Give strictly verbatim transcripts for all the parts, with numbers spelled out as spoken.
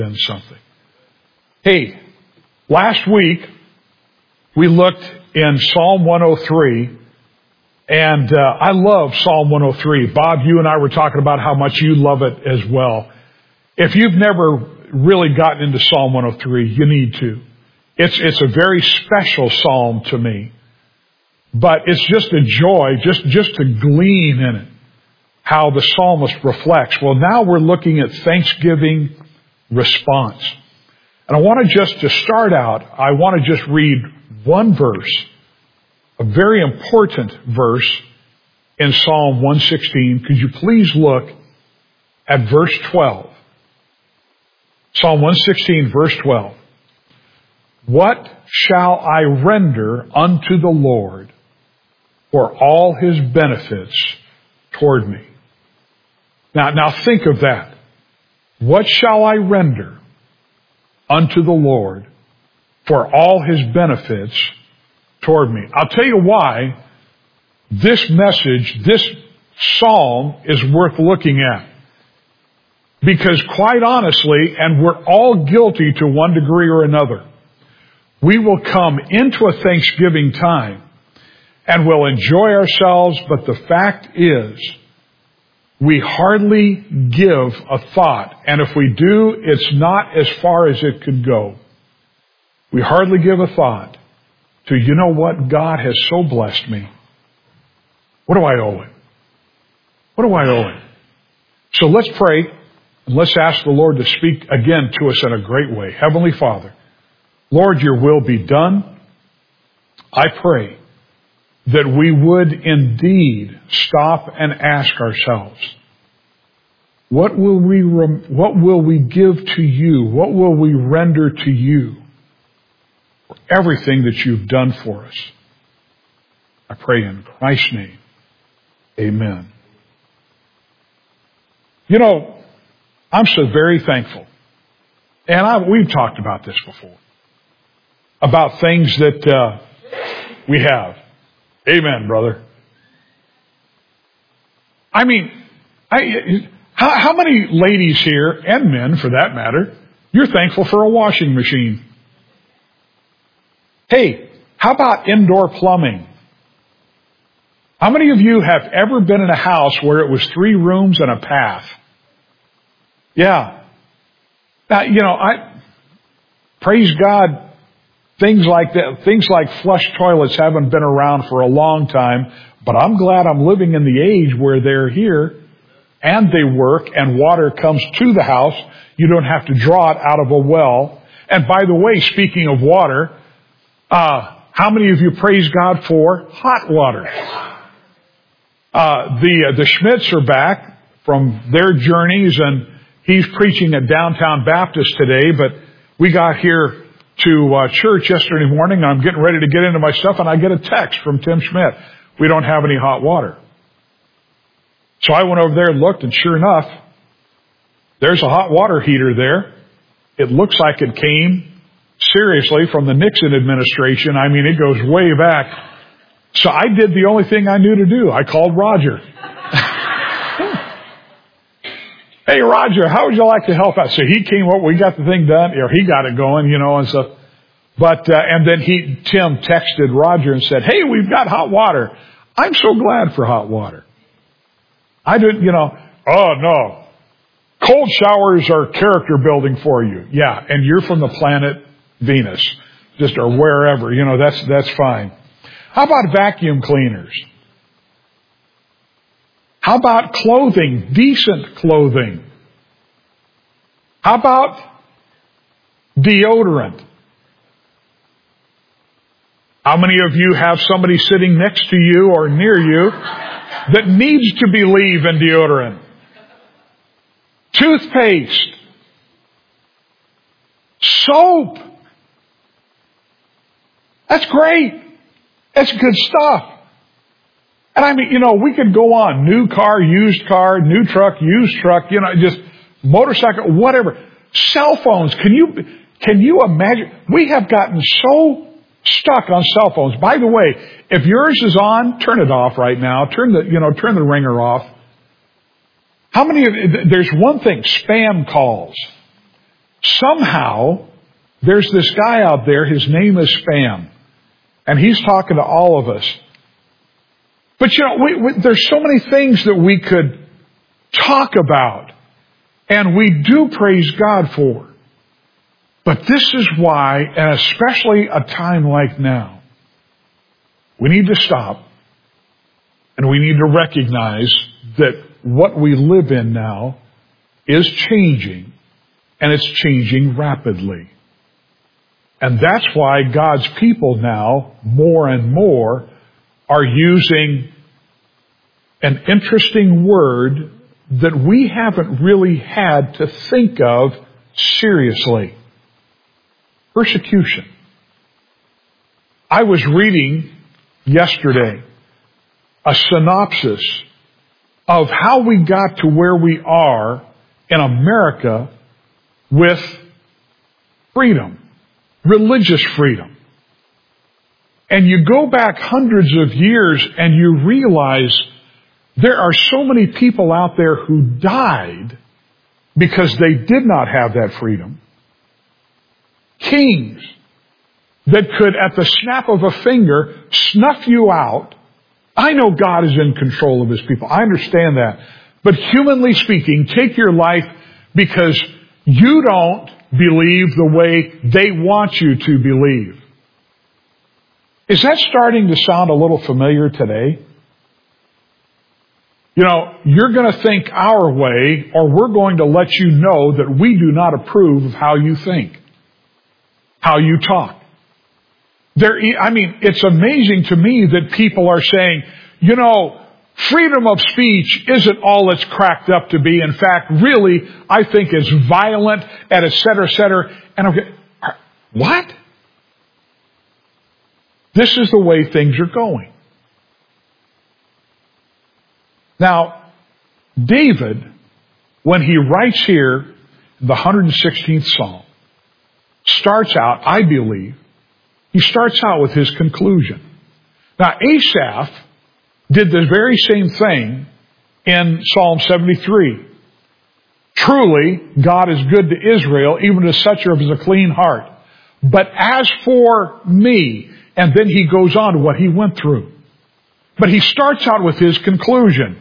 been something. Hey, last week we looked in Psalm one oh three, and uh, I love Psalm one oh three. Bob, you and I were talking about how much you love it as well. If you've never really gotten into Psalm one oh three, you need to. It's it's a very special psalm to me, but it's just a joy just just to glean in it how the psalmist reflects. Well, now we're looking at Thanksgiving response. And I want to just, to start out, I want to just read one verse, a very important verse in Psalm one sixteen. Could you please look at verse twelve? Psalm one sixteen, verse twelve. What shall I render unto the Lord for all His benefits toward me? Now, now think of that. What shall I render unto the Lord for all His benefits toward me? I'll tell you why this message, this psalm is worth looking at. Because quite honestly, and we're all guilty to one degree or another, we will come into a Thanksgiving time and we'll enjoy ourselves, but the fact is, we hardly give a thought. And if we do, it's not as far as it could go. We hardly give a thought to, you know what? God has so blessed me. What do I owe Him? What do I owe Him? So let's pray and let's ask the Lord to speak again to us in a great way. Heavenly Father, Lord, Your will be done. I pray that we would indeed stop and ask ourselves, what will we rem- what will we give to You? What will we render to You for everything that You've done for us? I pray in Christ's name. Amen. You know, I'm so very thankful. And I, we've talked about this before. About things that uh, we have. Amen, brother. I mean, I, how, how many ladies here, and men for that matter, you're thankful for a washing machine? Hey, how about indoor plumbing? How many of you have ever been in a house where it was three rooms and a bath? Yeah. Now, you know, I, praise God, Things like that, things like flush toilets haven't been around for a long time, but I'm glad I'm living in the age where they're here and they work and water comes to the house. You don't have to draw it out of a well. And by the way, speaking of water, uh, how many of you praise God for hot water? Uh, the, uh, the Schmitz are back from their journeys, and he's preaching at Downtown Baptist today, but we got here to uh, church yesterday morning, and I'm getting ready to get into my stuff, and I get a text from Tim Schmidt. We don't have any hot water. So I went over there and looked, and sure enough, there's a hot water heater there. It looks like it came, seriously, from the Nixon administration. I mean, it goes way back. So I did the only thing I knew to do. I called Roger. Hey, Roger, how would you like to help out? So he came up, we got the thing done, or he got it going, you know, and so, but, uh, and then he, Tim texted Roger and said, hey, we've got hot water. I'm so glad for hot water. I didn't, you know, oh no, cold showers are character building for you. Yeah, and you're from the planet Venus, just, or wherever, you know, that's, that's fine. How about vacuum cleaners? How about clothing, decent clothing? How about deodorant? How many of you have somebody sitting next to you or near you that needs to believe in deodorant? Toothpaste. Soap. That's great. That's good stuff. And I mean, you know, we could go on. New car, used car, new truck, used truck, you know, just motorcycle, whatever. Cell phones. Can you, can you imagine? We have gotten so stuck on cell phones. By the way, if yours is on, turn it off right now. Turn the, you know, turn the ringer off. How many of, there's one thing, spam calls. somehow there's this guy out there, his name is Spam, and he's talking to all of us. But you know, we, we, there's so many things that we could talk about, and we do praise God for. But this is why, and especially a time like now, we need to stop, and we need to recognize that what we live in now is changing, and it's changing rapidly. And that's why God's people now, more and more, are using an interesting word that we haven't really had to think of seriously. Persecution. I was reading yesterday a synopsis of how we got to where we are in America with freedom. Religious freedom. And you go back hundreds of years and you realize there are so many people out there who died because they did not have that freedom. Kings that could, at the snap of a finger, snuff you out. I know God is in control of His people. I understand that. But humanly speaking, take your life because you don't believe the way they want you to believe. Is that starting to sound a little familiar today? You know, you're going to think our way, or we're going to let you know that we do not approve of how you think, how you talk. There, I mean, it's amazing to me that people are saying, you know, freedom of speech isn't all it's cracked up to be. In fact, really, I think it's violent, and et cetera, et cetera. And I'm going, what? This is the way things are going. Now, David, when he writes here, the one hundred sixteenth Psalm, starts out, I believe, he starts out with his conclusion. Now, Asaph did the very same thing in Psalm seventy-three. Truly, God is good to Israel, even to such as a clean heart. But as for me, and then he goes on to what he went through. But he starts out with his conclusion.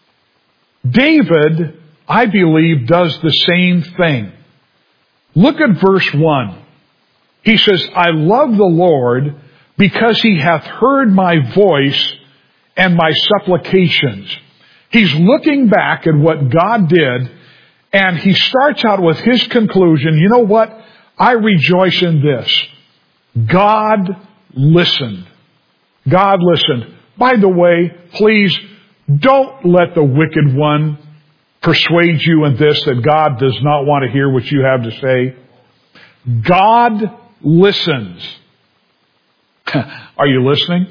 David, I believe, does the same thing. Look at verse one. He says, I love the Lord because He hath heard my voice and my supplications. He's looking back at what God did, and he starts out with his conclusion. You know what? I rejoice in this. God listened. God listened. By the way, please don't let the wicked one persuade you in this, that God does not want to hear what you have to say. God listens. Are you listening?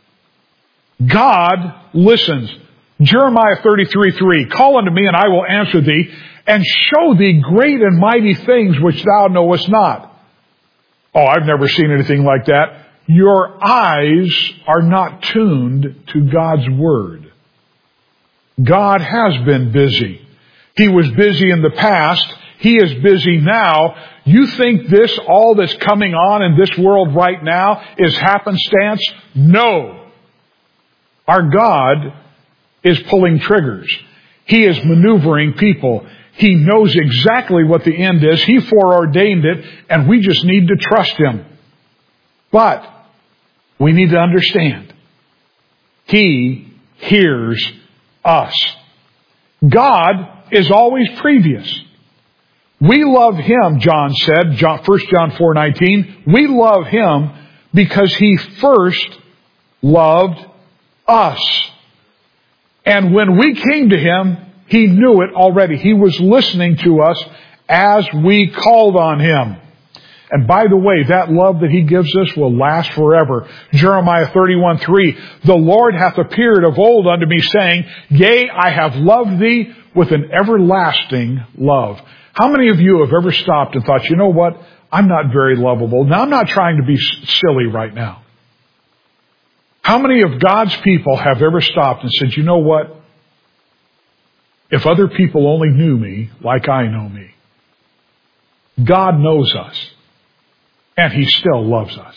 God listens. Jeremiah thirty-three three, call unto me and I will answer thee and show thee great and mighty things which thou knowest not. Oh, I've never seen anything like that. Your eyes are not tuned to God's Word. God has been busy. He was busy in the past. He is busy now. You think this, all that's coming on in this world right now, is happenstance? No. Our God is pulling triggers. He is maneuvering people. He knows exactly what the end is. He foreordained it, and we just need to trust Him. But we need to understand, He hears us. God is always previous. We love Him, John said, First John four nineteen. We love Him because He first loved us. And when we came to Him, He knew it already. He was listening to us as we called on Him. And by the way, that love that He gives us will last forever. Jeremiah thirty-one three, the Lord hath appeared of old unto me, saying, Yea, I have loved thee with an everlasting love. How many of you have ever stopped and thought, you know what? I'm not very lovable. Now, I'm not trying to be silly right now. How many of God's people have ever stopped and said, you know what? If other people only knew me like I know me, God knows us, and He still loves us.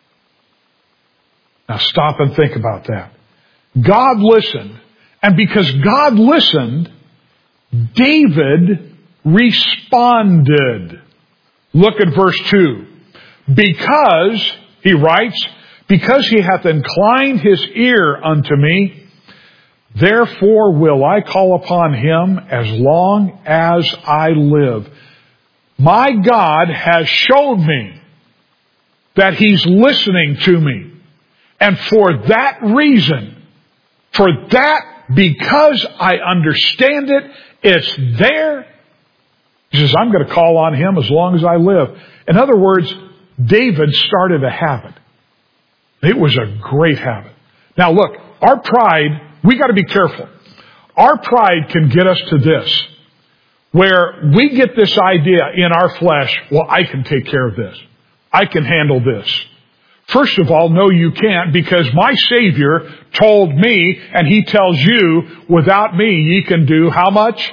Now stop and think about that. God listened, and because God listened, David responded. Look at verse two. Because, he writes, because he hath inclined his ear unto me, therefore will I call upon him as long as I live. My God has showed me that He's listening to me. And for that reason, for that, because I understand it, it's there. He says, I'm going to call on Him as long as I live. In other words, David started a habit. It was a great habit. Now look, our pride, we got to be careful. Our pride can get us to this, where we get this idea in our flesh, well, I can take care of this. I can handle this. First of all, no, you can't, because my Savior told me, and He tells you, without me, ye can do how much?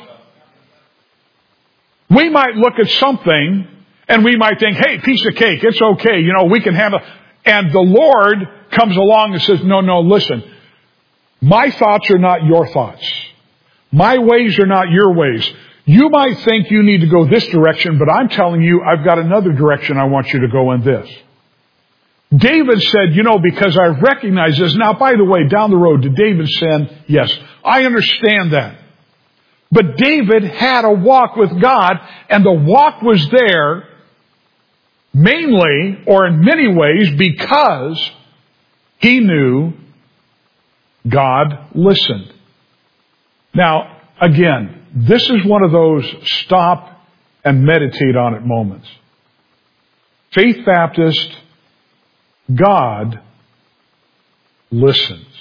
We might look at something, and we might think, hey, piece of cake, it's okay, you know, we can handle. And the Lord comes along and says, no, no, listen, my thoughts are not your thoughts. My ways are not your ways. You might think you need to go this direction, but I'm telling you, I've got another direction I want you to go in this. David said, you know, because I recognize this. Now, by the way, down the road, did David sin? Yes. I understand that. But David had a walk with God, and the walk was there mainly, or in many ways, because he knew God listened. Now, again, this is one of those stop and meditate on it moments. Faith Baptist, God listens.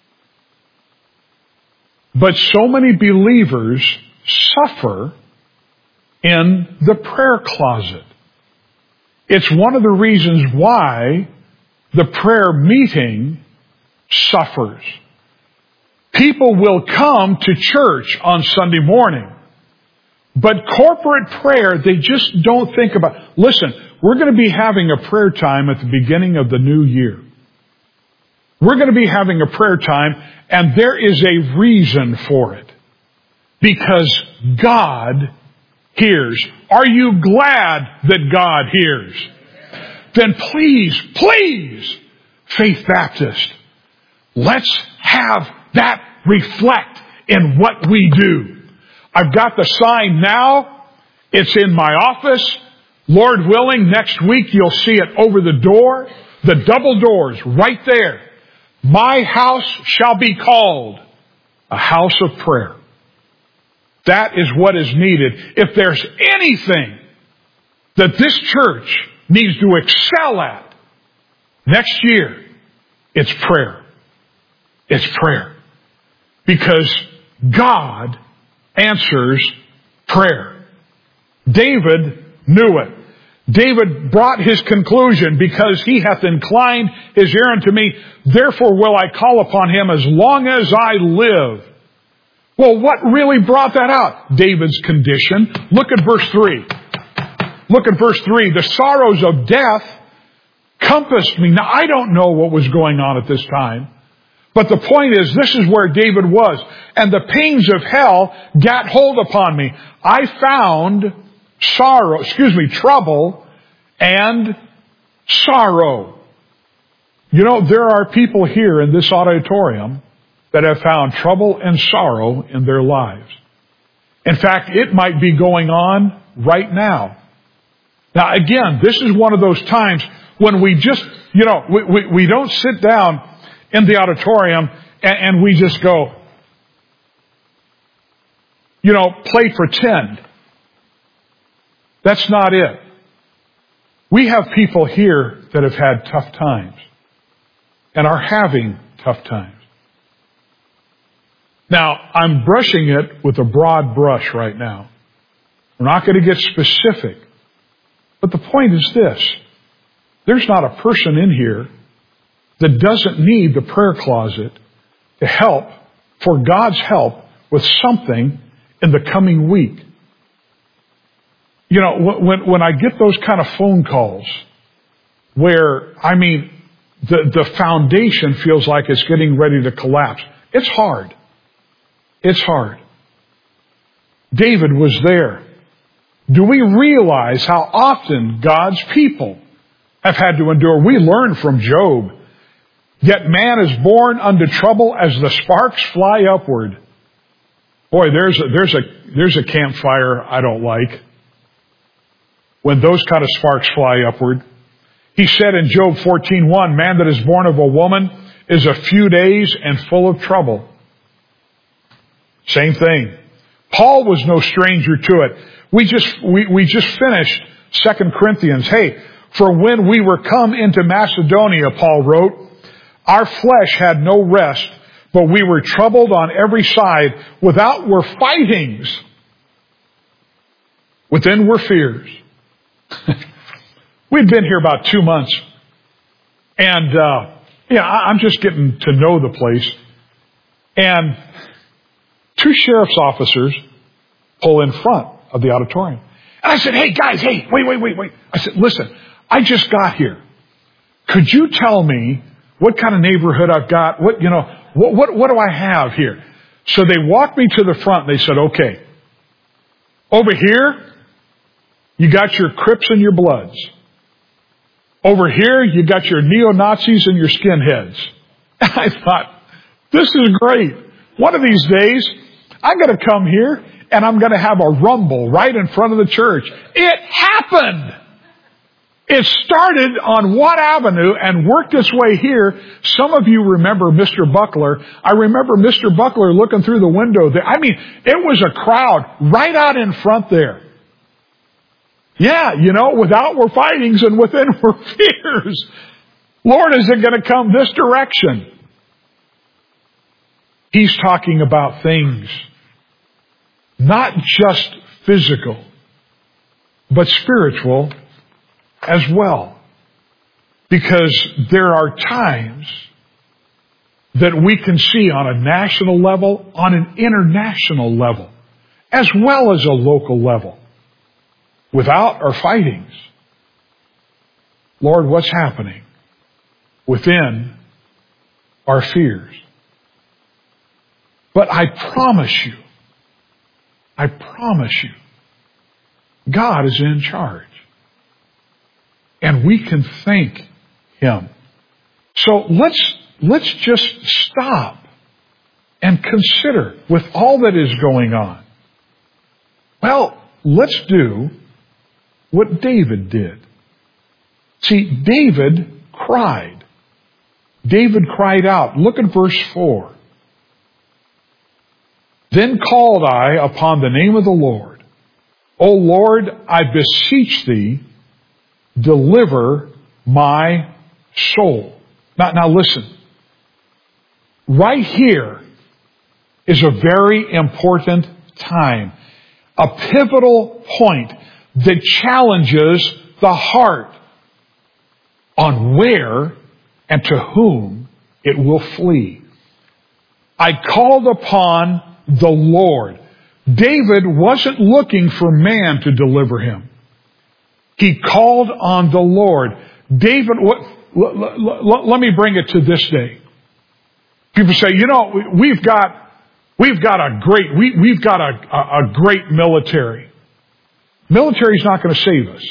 But so many believers suffer in the prayer closet. It's one of the reasons why the prayer meeting suffers. People will come to church on Sunday morning, but corporate prayer, they just don't think about. Listen, we're going to be having a prayer time at the beginning of the new year. We're going to be having a prayer time, and there is a reason for it. Because God hears. Are you glad that God hears? Then please, please, Faith Baptist, let's have that reflect in what we do. I've got the sign now. It's in my office. Lord willing, next week you'll see it over the door. The double doors right there. My house shall be called a house of prayer. That is what is needed. If there's anything that this church needs to excel at next year, it's prayer. It's prayer. Because God answers prayer. David knew it. David brought his conclusion, because he hath inclined his ear unto me, therefore will I call upon him as long as I live. Well, what really brought that out? David's condition. Look at verse three. Look at verse three. The sorrows of death compassed me. Now, I don't know what was going on at this time, but the point is, this is where David was. And the pains of hell gat hold upon me. I found sorrow, excuse me, trouble and sorrow. You know, there are people here in this auditorium that have found trouble and sorrow in their lives. In fact, it might be going on right now. Now, again, this is one of those times when we just, you know, we, we, we don't sit down in the auditorium and, and we just go, you know, play pretend. That's not it. We have people here that have had tough times and are having tough times. Now, I'm brushing it with a broad brush right now. We're not going to get specific. But the point is this. There's not a person in here that doesn't need the prayer closet to help, for God's help, with something in the coming week. you know, when, when I get those kind of phone calls where, I mean, the, the foundation feels like it's getting ready to collapse, it's hard. It's hard. David was there. Do we realize how often God's people have had to endure? We learn from Job. Yet man is born unto trouble as the sparks fly upward. Boy, there's a, there's a, there's a campfire I don't like. When those kind of sparks fly upward. He said in Job fourteen one, man that is born of a woman is a few days and full of trouble. Same thing. Paul was no stranger to it. We just, we, we just finished Second Corinthians. Hey, for when we were come into Macedonia, Paul wrote, our flesh had no rest, but we were troubled on every side. Without were fightings. Within were fears. We'd been here about two months. And, uh, yeah, I'm just getting to know the place. And two sheriff's officers pull in front of the auditorium. And I said, hey, guys, hey, wait, wait, wait, wait. I said, listen, I just got here. Could you tell me what kind of neighborhood I've got? What, you know, what, what, what do I have here? So they walked me to the front. And they said, okay, over here, you got your Crips and your Bloods. Over here, you got your neo-Nazis and your skinheads. And I thought, this is great. One of these days, I'm going to come here and I'm going to have a rumble right in front of the church. It happened. It started on Watt Avenue and worked its way here. Some of you remember Mister Buckler. I remember Mister Buckler looking through the window there. I mean, it was a crowd right out in front there. Yeah, you know, without were fightings and within were fears. Lord, is it going to come this direction? He's talking about things not just physical, but spiritual as well. Because there are times that we can see on a national level, on an international level, as well as a local level. Without are fightings. Lord, what's happening? Within are fears. But I promise you, I promise you, God is in charge. And we can thank Him. So let's, let's just stop and consider with all that is going on. Well, let's do what David did. See, David cried. David cried out. Look at verse four. Then called I upon the name of the Lord. O Lord, I beseech thee, deliver my soul. Now, now listen. Right here is a very important time. A pivotal point that challenges the heart on where and to whom it will flee. I called upon the Lord. David wasn't looking for man to deliver him. He called on the Lord. David, what, l- l- l- let me bring it to this day. People say, you know, we've got, we've got a great, we, we've got a, a, a great military. Military's not going to save us.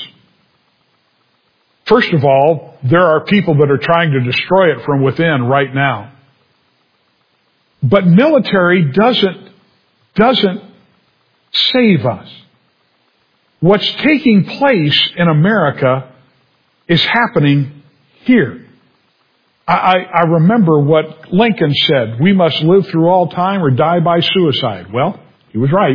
First of all, there are people that are trying to destroy it from within right now. But military doesn't, doesn't save us. What's taking place in America is happening here. I, I, I remember what Lincoln said, we must live through all time or die by suicide. Well, he was right.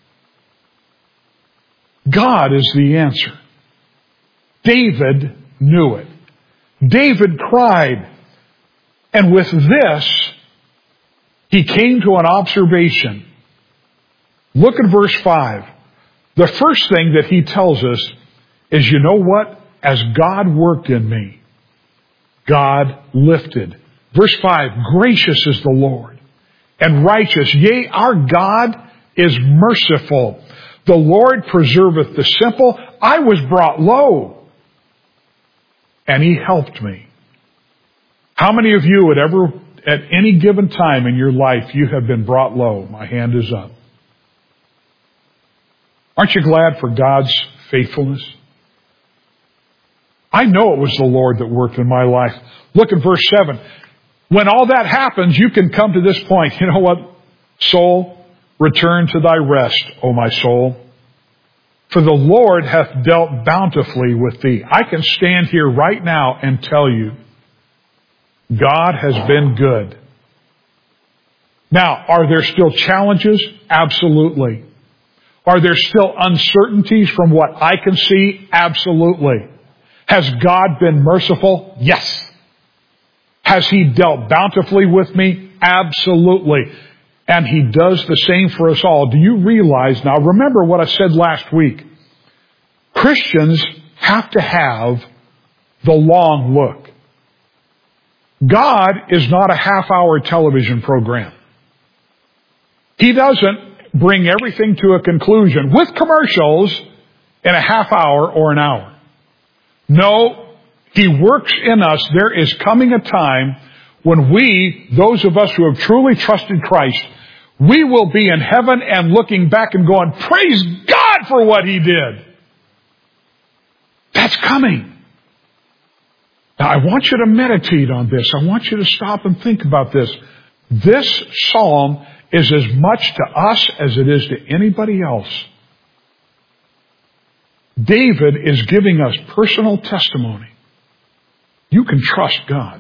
God is the answer. David knew it. David cried. And with this, he came to an observation. Look at verse five. The first thing that he tells us is, you know what? As God worked in me, God lifted. Verse five, gracious is the Lord and righteous. Yea, our God is merciful. The Lord preserveth the simple. I was brought low, and He helped me. How many of you would ever, at any given time in your life, you have been brought low? My hand is up. Aren't you glad for God's faithfulness? I know it was the Lord that worked in my life. Look at verse seven. When all that happens, you can come to this point. You know what, soul? Return to thy rest, O my soul. For the Lord hath dealt bountifully with thee. I can stand here right now and tell you, God has been good. Now, are there still challenges? Absolutely. Are there still uncertainties from what I can see? Absolutely. Has God been merciful? Yes. Has He dealt bountifully with me? Absolutely. And He does the same for us all. Do you realize now, remember what I said last week. Christians have to have the long look. God is not a half-hour television program. He doesn't bring everything to a conclusion with commercials in a half hour or an hour. No, He works in us. There is coming a time when we, those of us who have truly trusted Christ, we will be in heaven and looking back and going, praise God for what He did. That's coming. Now, I want you to meditate on this. I want you to stop and think about this. This psalm is as much to us as it is to anybody else. David is giving us personal testimony. You can trust God.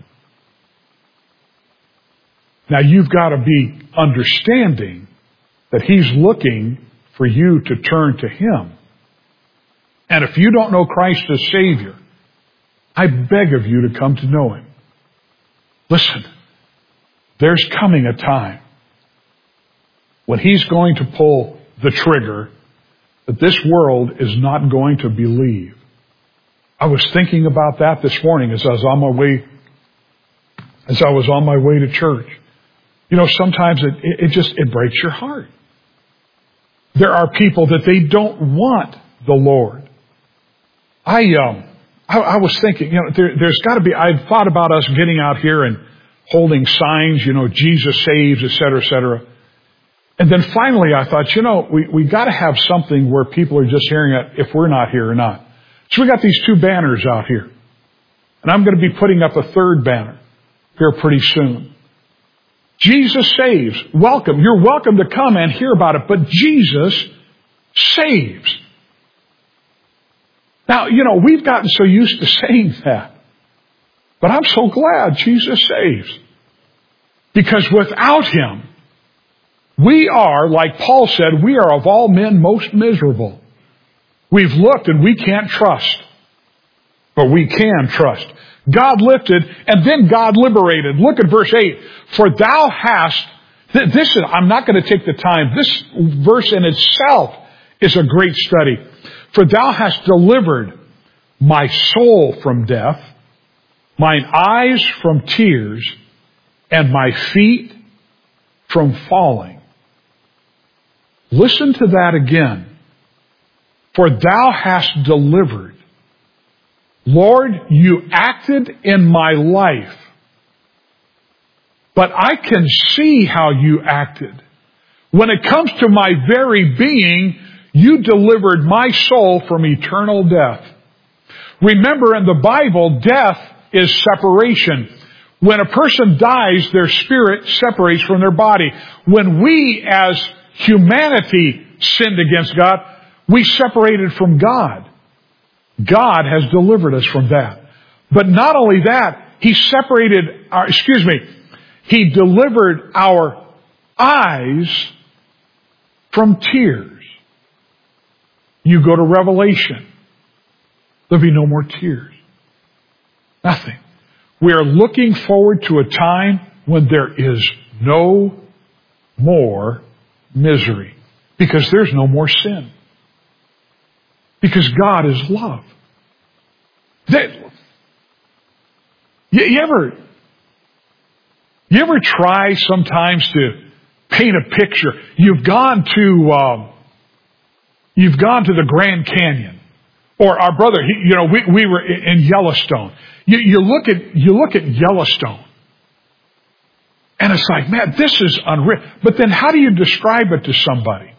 Now, you've got to be understanding that He's looking for you to turn to Him. And if you don't know Christ as Savior, I beg of you to come to know Him. Listen, there's coming a time when He's going to pull the trigger that this world is not going to believe. I was thinking about that this morning as I was on my way, as I was on my way to church. You know, sometimes it, it just, it breaks your heart. There are people that they don't want the Lord. I, um, I, I was thinking, you know, there, there's got to be, I've thought about us getting out here and holding signs, you know, Jesus saves, et cetera, et cetera. And then finally I thought, you know, we, we got to have something where people are just hearing it if we're not here or not. So we got these two banners out here. And I'm going to be putting up a third banner here pretty soon. Jesus saves. Welcome. You're welcome to come and hear about it. But Jesus saves. Now, you know, we've gotten so used to saying that. But I'm so glad Jesus saves. Because without Him, we are, like Paul said, we are of all men most miserable. We've looked and we can't trust. But we can trust. God lifted and then God liberated. Look at verse eight. For thou hast, th- this is, I'm not going to take the time. This verse in itself is a great study. For thou hast delivered my soul from death, mine eyes from tears, and my feet from falling. Listen to that again. For thou hast delivered. Lord, you acted in my life. But I can see how you acted. When it comes to my very being, you delivered my soul from eternal death. Remember, in the Bible, death is separation. When a person dies, their spirit separates from their body. When we, as humanity, sinned against God, we separated from God. God has delivered us from that. But not only that, He separated our, excuse me, He delivered our eyes from tears. You go to Revelation, there'll be no more tears. Nothing. We are looking forward to a time when there is no more misery. Because there's no more sin. Because God is love. They, you, you ever, you ever try sometimes to paint a picture? You've gone to, um, You've gone to the Grand Canyon. Or our brother, he, you know, we, we were in Yellowstone. You, you look at, you look at Yellowstone. And it's like, man, this is unreal. But then how do you describe it to somebody?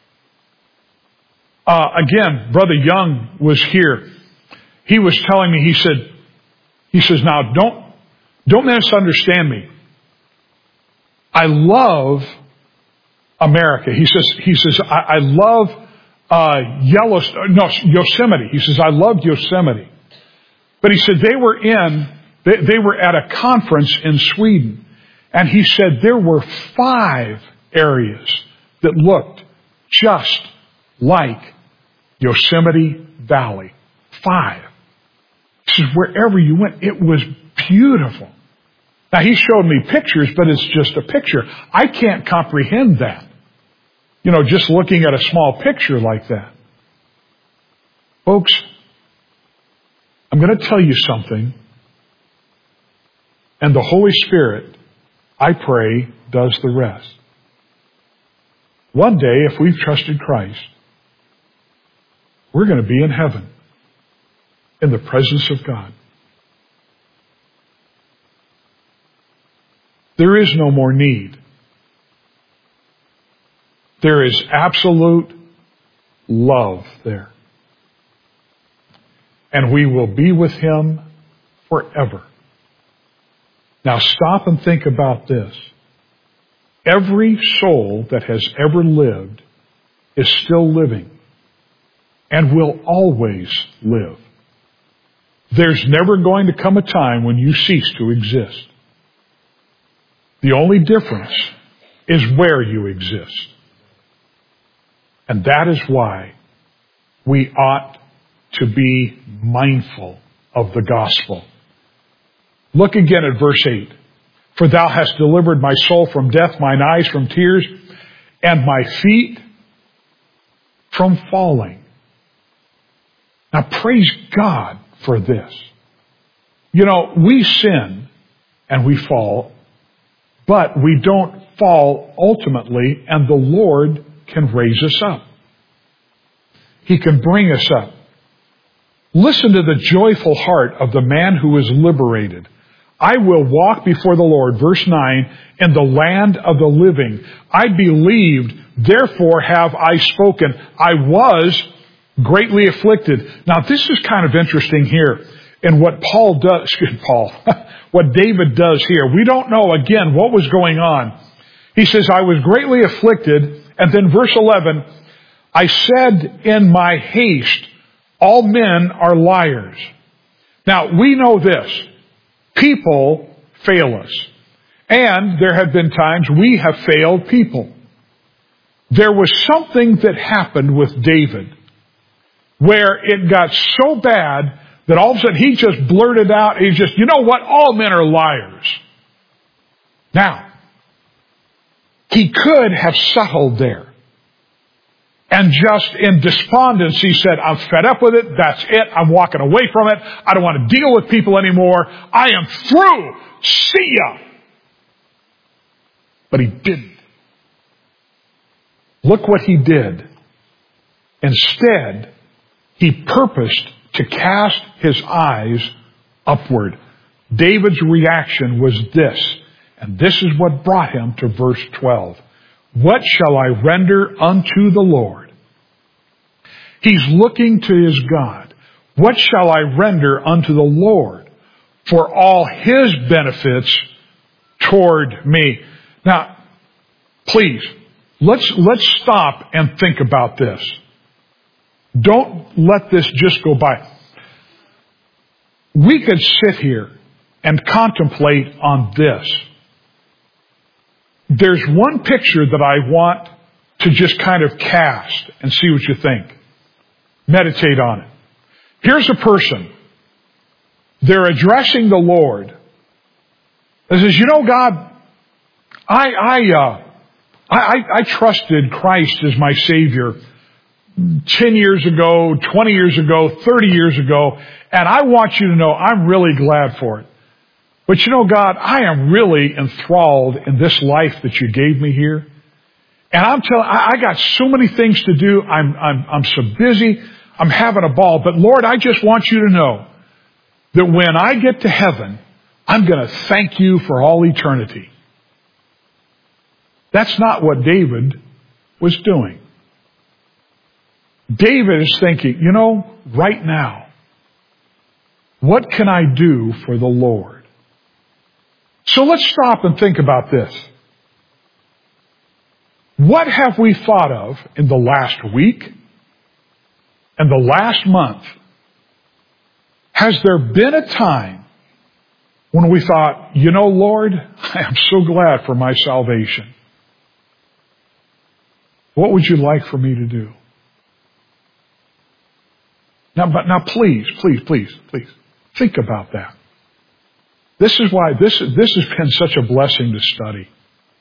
Uh, again, Brother Young was here. He was telling me, he said, he says, now don't, don't misunderstand me. I love America. He says, he says, I, I love, uh, Yellowstone, no, Yosemite. He says, I loved Yosemite. But he said they were in, they, they were at a conference in Sweden. And he said there were five areas that looked just like Yosemite Valley. Five. He says wherever you went, it was beautiful. Now he showed me pictures, but it's just a picture. I can't comprehend that. You know, just looking at a small picture like that. Folks, I'm going to tell you something. And the Holy Spirit, I pray, does the rest. One day, if we've trusted Christ, we're going to be in heaven, in the presence of God. There is no more need. There is absolute love there. And we will be with Him forever. Now stop and think about this. Every soul that has ever lived is still living and will always live. There's never going to come a time when you cease to exist. The only difference is where you exist. And that is why we ought to be mindful of the gospel. Look again at verse eight. For thou hast delivered my soul from death, mine eyes from tears, and my feet from falling. Now praise God for this. You know, we sin and we fall, but we don't fall ultimately, and the Lord can raise us up. He can bring us up. Listen to the joyful heart of the man who is liberated. I will walk before the Lord, verse nine, in the land of the living. I believed, therefore have I spoken. I was greatly afflicted. Now this is kind of interesting here in what Paul does, excuse Paul, what David does here. We don't know, again, what was going on. He says, I was greatly afflicted, and then verse eleven, I said in my haste, all men are liars. Now, we know this. People fail us. And there have been times we have failed people. There was something that happened with David where it got so bad that all of a sudden he just blurted out, he just, you know what, all men are liars. Now, he could have settled there. And just in despondency said, I'm fed up with it. That's it. I'm walking away from it. I don't want to deal with people anymore. I am through. See ya. But he didn't. Look what he did. Instead, he purposed to cast his eyes upward. David's reaction was this. And this is what brought him to verse twelve. What shall I render unto the Lord? He's looking to his God. What shall I render unto the Lord for all His benefits toward me? Now, please, let's, let's stop and think about this. Don't let this just go by. We could sit here and contemplate on this. There's one picture that I want to just kind of cast and see what you think. Meditate on it. Here's a person. They're addressing the Lord. They says, you know, God, I, I, uh, I, I trusted Christ as my Savior ten years ago, twenty years ago, thirty years ago, and I want you to know I'm really glad for it. But you know, God, I am really enthralled in this life that you gave me here. And I'm telling, I, I got so many things to do. I'm, I'm, I'm so busy. I'm having a ball. But Lord, I just want you to know that when I get to heaven, I'm going to thank you for all eternity. That's not what David was doing. David is thinking, you know, right now, what can I do for the Lord? So let's stop and think about this. What have we thought of in the last week and the last month? Has there been a time when we thought, you know, Lord, I am so glad for my salvation. What would you like for me to do? Now, but now please, please, please, please, think about that. This is why this, this has been such a blessing to study.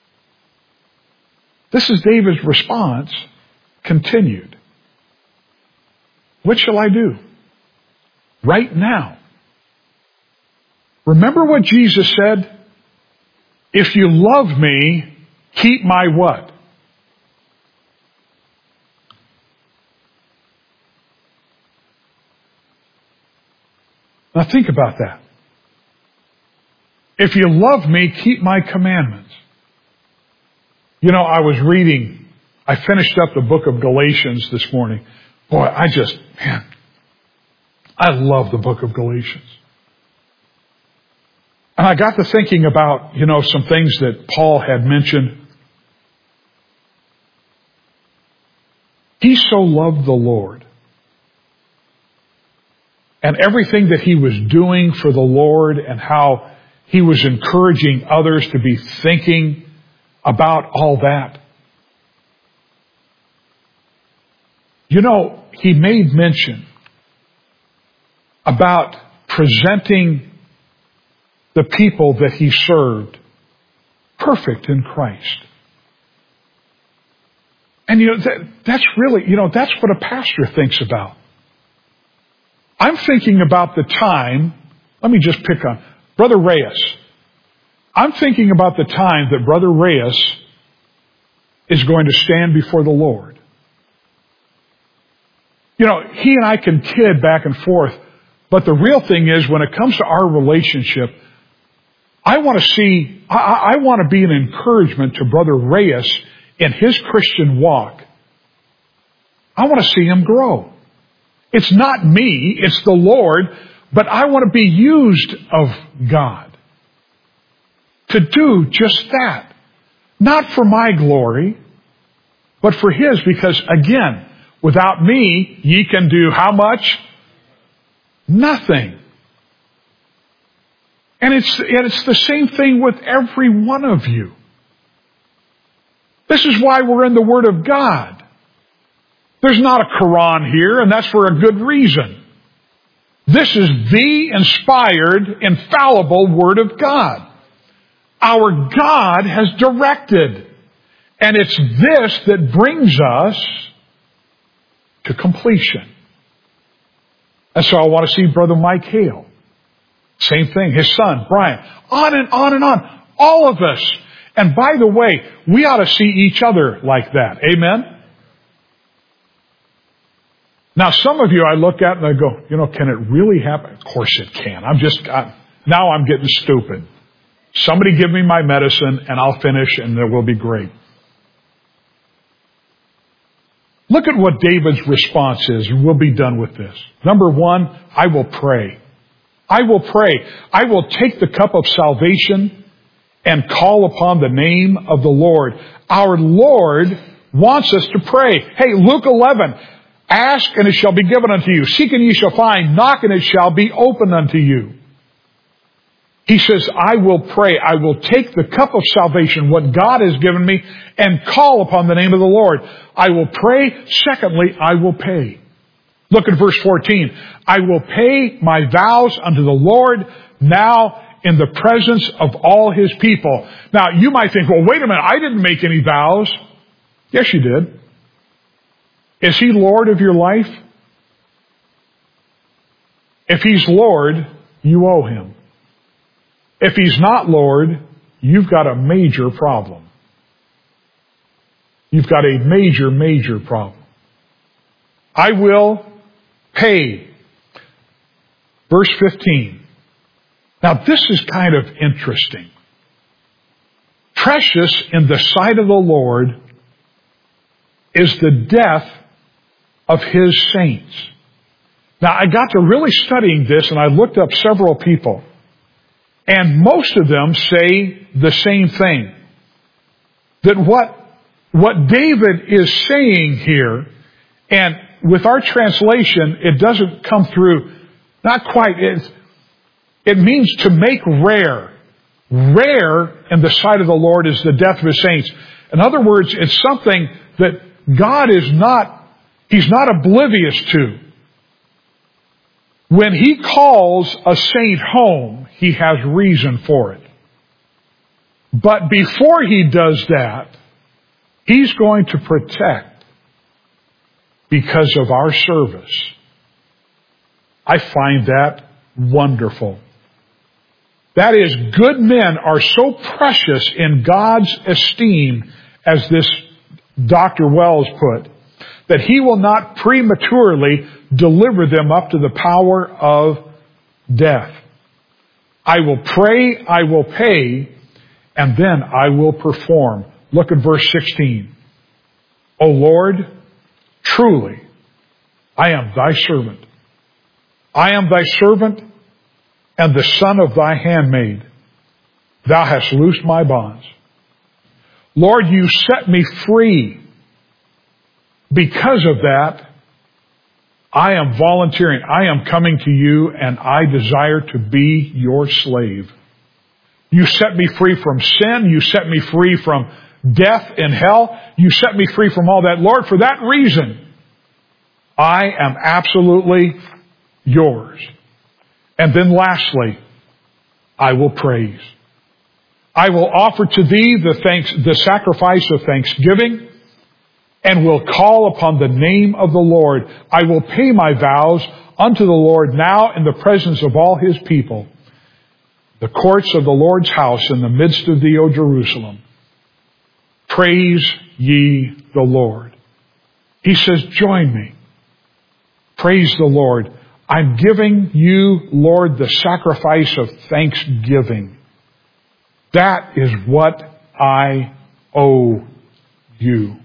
This is David's response, continued. What shall I do? Right now. Remember what Jesus said? If you love me, keep my what? Now think about that. If you love me, keep my commandments. You know, I was reading, I finished up the book of Galatians this morning. Boy, I just, man, I love the book of Galatians. And I got to thinking about, you know, some things that Paul had mentioned. He so loved the Lord. And everything that he was doing for the Lord and how he was encouraging others to be thinking about all that. You know, he made mention about presenting the people that he served perfect in Christ. And you know, that, that's really, you know, that's what a pastor thinks about. I'm thinking about the time, let me just pick on Brother Reyes. I'm thinking about the time that Brother Reyes is going to stand before the Lord. You know, he and I can kid back and forth, but the real thing is when it comes to our relationship, I want to see, I, I want to be an encouragement to Brother Reyes in his Christian walk. I want to see him grow. It's not me, it's the Lord, but I want to be used of God to do just that. Not for my glory, but for His, because again, without me, ye can do how much? Nothing. And it's, and it's the same thing with every one of you. This is why we're in the Word of God. There's not a Quran here, and that's for a good reason. This is the inspired, infallible Word of God. Our God has directed. And it's this that brings us to completion. And so I want to see Brother Mike Hale. Same thing. His son, Brian. On and on and on. All of us. And by the way, we ought to see each other like that. Amen? Now, some of you I look at and I go, you know, can it really happen? Of course it can. I'm just, I, now I'm getting stupid. Somebody give me my medicine and I'll finish and it will be great. Look at what David's response is, and we'll be done with this. Number one, I will pray. I will pray. I will take the cup of salvation and call upon the name of the Lord. Our Lord wants us to pray. Hey, Luke eleven, ask and it shall be given unto you. Seek and ye shall find. Knock and it shall be opened unto you. He says, I will pray. I will take the cup of salvation, what God has given me, and call upon the name of the Lord. I will pray. Secondly, I will pay. Look at verse fourteen. I will pay my vows unto the Lord now in the presence of all His people. Now, you might think, well, wait a minute. I didn't make any vows. Yes, you did. Is He Lord of your life? If He's Lord, you owe Him. If He's not Lord, you've got a major problem. you've got a major, major problem. I will pay. Verse fifteen. Now this is kind of interesting. Precious in the sight of the Lord is the death of His saints. Now I got to really studying this and I looked up several people. And most of them say the same thing. That what, what David is saying here, and with our translation, it doesn't come through, not quite, it, it means to make rare. Rare in the sight of the Lord is the death of His saints. In other words, it's something that God is not, He's not oblivious to. When He calls a saint home, He has reason for it. But before He does that, He's going to protect because of our service. I find that wonderful. That is, good men are so precious in God's esteem, as this Doctor Wells put, that He will not prematurely deliver them up to the power of death. I will pray, I will pay, and then I will perform. Look at verse sixteen. O Lord, truly, I am Thy servant. I am Thy servant and the son of Thy handmaid. Thou hast loosed my bonds. Lord, You set me free. Because of that, I am volunteering. I am coming to You, and I desire to be Your slave. You set me free from sin. You set me free from death and hell. You set me free from all that. Lord, for that reason, I am absolutely Yours. And then lastly, I will praise. I will offer to Thee the thanks, the sacrifice of thanksgiving, and will call upon the name of the Lord. I will pay my vows unto the Lord now in the presence of all His people. The courts of the Lord's house in the midst of Thee, O Jerusalem. Praise ye the Lord. He says, join me. Praise the Lord. I'm giving You, Lord, the sacrifice of thanksgiving. That is what I owe You.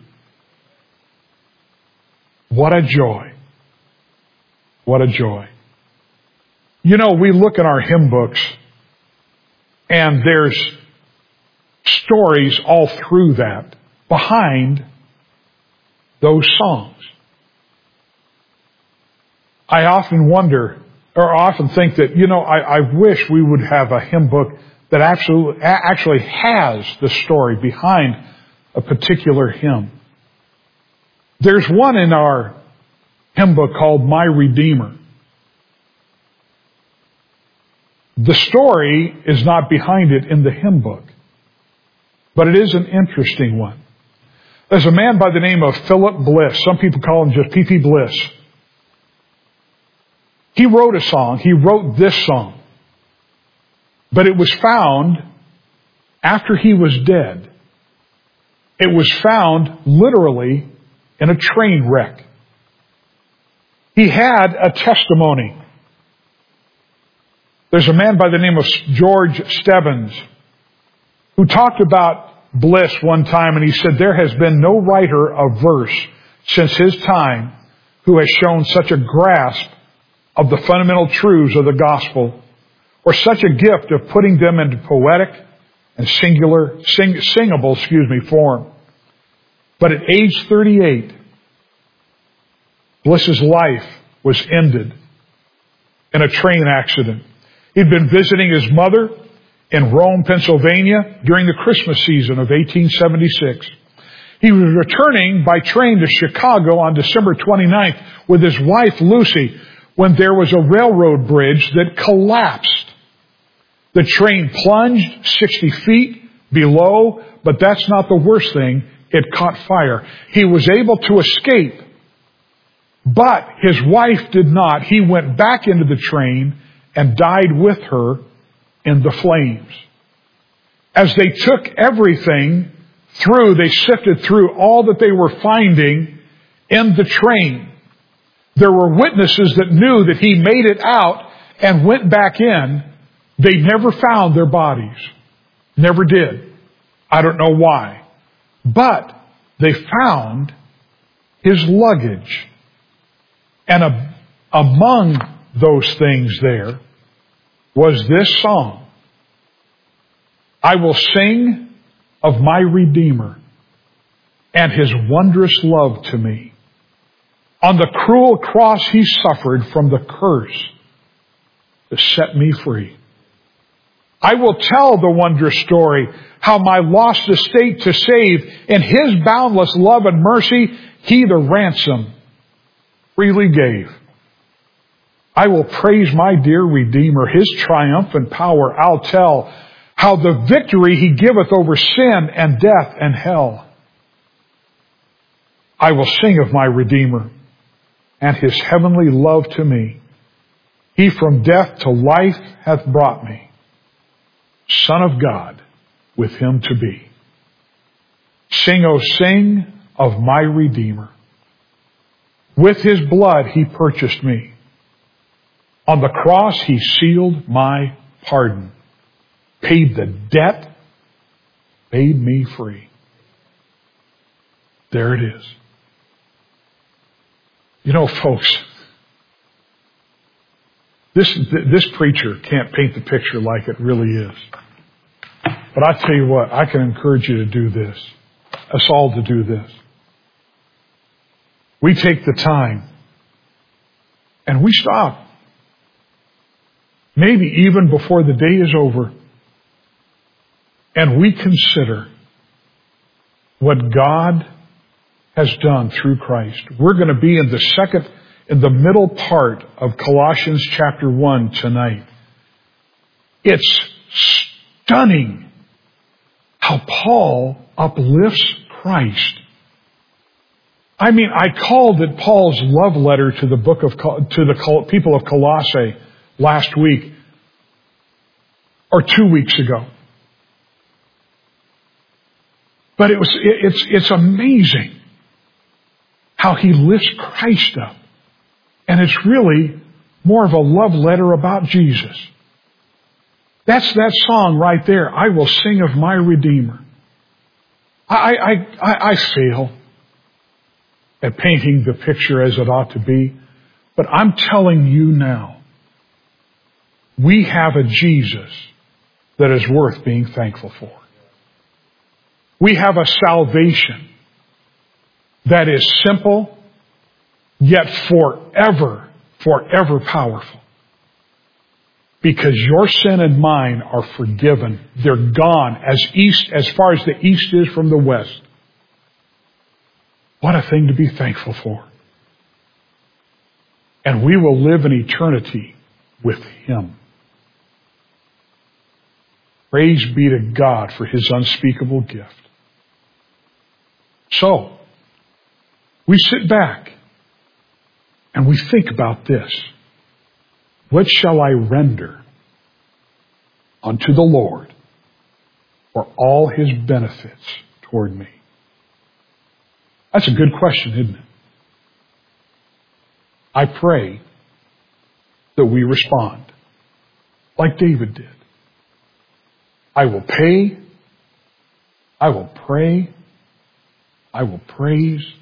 What a joy. What a joy. You know, we look in our hymn books, and there's stories all through that behind those songs. I often wonder, or often think that, you know, I, I wish we would have a hymn book that absolutely, actually has the story behind a particular hymn. There's one in our hymn book called My Redeemer. The story is not behind it in the hymn book, but it is an interesting one. There's a man by the name of Philip Bliss. Some people call him just P P Bliss. He wrote a song. He wrote this song. But it was found after he was dead. It was found literally in a train wreck. He had a testimony. There's a man by the name of George Stebbins who talked about Bliss one time, and he said, there has been no writer of verse since his time who has shown such a grasp of the fundamental truths of the gospel, or such a gift of putting them into poetic and singular, sing, singable, excuse me, form. But at age thirty-eight, Bliss's life was ended in a train accident. He'd been visiting his mother in Rome, Pennsylvania during the Christmas season of eighteen seventy-six. He was returning by train to Chicago on December twenty-ninth with his wife Lucy when there was a railroad bridge that collapsed. The train plunged sixty feet below, but that's not the worst thing. It caught fire. He was able to escape, but his wife did not. He went back into the train and died with her in the flames. As they took everything through, they sifted through all that they were finding in the train. There were witnesses that knew that he made it out and went back in. They never found their bodies. Never did. I don't know why. But they found his luggage. And a, among those things there was this song. I will sing of my Redeemer and his wondrous love to me. On the cruel cross he suffered from the curse to set me free. I will tell the wondrous story, how my lost estate to save, in his boundless love and mercy, he the ransom freely gave. I will praise my dear Redeemer, his triumphant power I'll tell, how the victory he giveth over sin and death and hell. I will sing of my Redeemer and his heavenly love to me. He from death to life hath brought me, Son of God, with him to be. Sing, O sing of my Redeemer. With his blood he purchased me. On the cross he sealed my pardon, paid the debt, made me free. There it is. You know, folks, this, this preacher can't paint the picture like it really is. But I tell you what, I can encourage you to do this. Us all to do this. We take the time and we stop. Maybe even before the day is over. And we consider what God has done through Christ. We're going to be in the second, in the middle part of Colossians chapter one tonight. It's stunning how Paul uplifts Christ. I mean, I called it Paul's love letter to the book of, to the people of Colossae last week or two weeks ago. But it was, it's, it's amazing how he lifts Christ up. And it's really more of a love letter about Jesus. That's that song right there. I will sing of my Redeemer. I, I, I, I fail at painting the picture as it ought to be. But I'm telling you now, we have a Jesus that is worth being thankful for. We have a salvation that is simple, yet forever, forever powerful. Because your sin and mine are forgiven. They're gone as east, as far as the east is from the west. What a thing to be thankful for. And we will live in eternity with him. Praise be to God for his unspeakable gift. So, we sit back and we think about this. What shall I render unto the Lord for all his benefits toward me? That's a good question, isn't it? I pray that we respond like David did. I will pay, I will pray, I will praise,